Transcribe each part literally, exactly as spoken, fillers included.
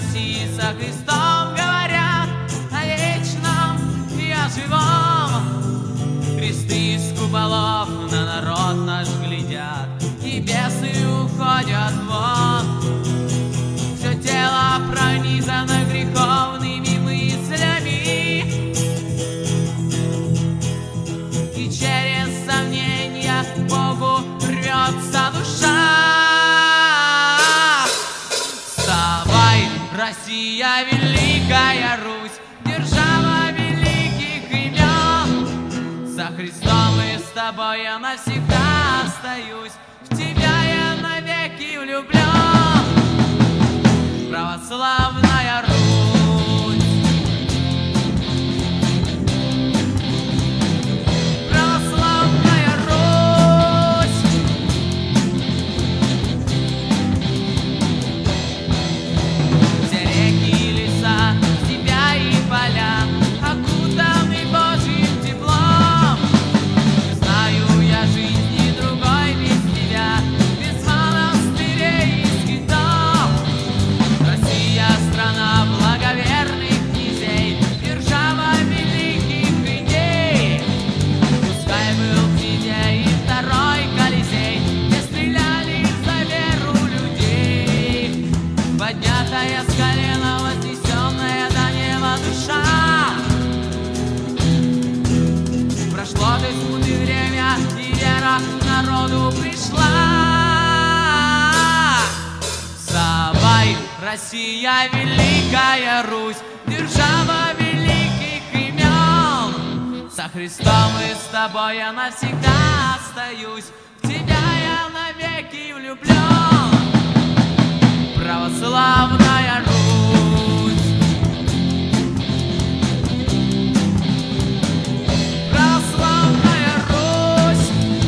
России со Христом говорят о вечном и о живом. Кресты из куполов на народ наш глядят, и бесы уходят вон. Все тело пронизано греховными мыслями, и через сомнения к Богу рвется душа. Вставай, Россия, великая Русь, держава великих имен. За Христом и с тобой я навсегда остаюсь, в тебя я навеки влюблен. Православная Русь. Поднятая с колена, вознесенная до неба душа. Прошло без смуты время, и вера к народу пришла. Вставай, Россия, великая Русь, держава великих имен. Со Христом и с тобой я навсегда остаюсь, в тебя я навеки влюблен. Православная Русь. Православная Русь.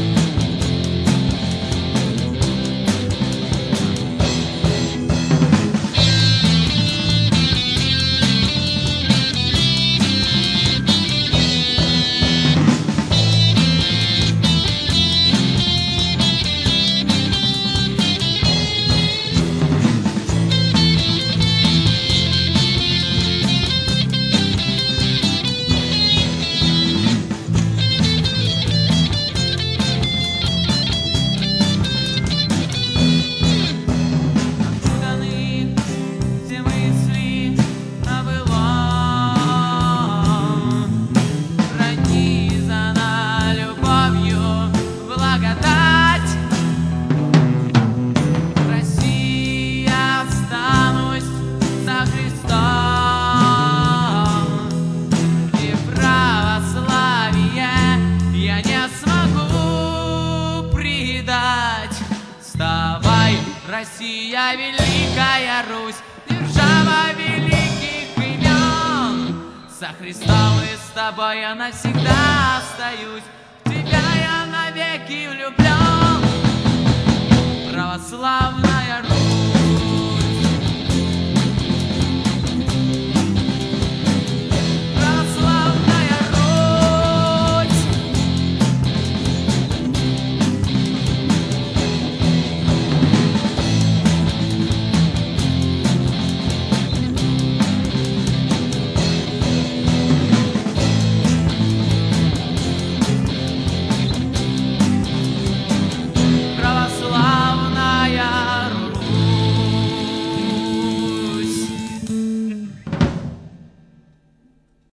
Россия, великая Русь, держава великих имен. Со Христом и с тобой я навсегда остаюсь, в тебя я навеки влюблен. Православная Русь.